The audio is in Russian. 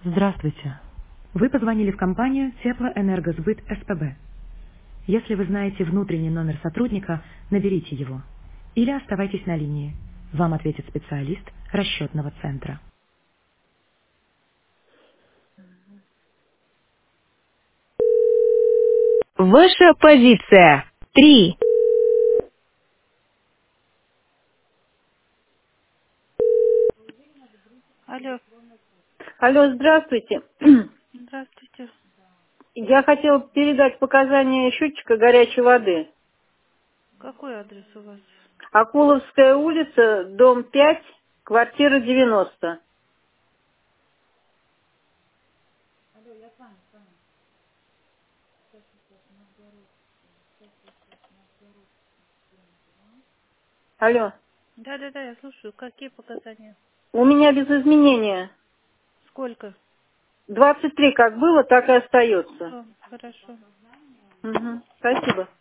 Здравствуйте. Вы позвонили в компанию Теплоэнергосбыт СПБ. Если вы знаете внутренний номер сотрудника, наберите его. Или оставайтесь на линии. Вам ответит специалист расчетного центра. Ваша позиция. 3. Алло, Алло, здравствуйте. здравствуйте. Я хотела передать показания счетчика горячей воды. Какой адрес у вас? Акуловская улица, дом 5, квартира 90. Алло. Да, я слушаю. Какие показания? У меня без изменения. Сколько? 23 как было, так и остается. Хорошо. Угу. Спасибо.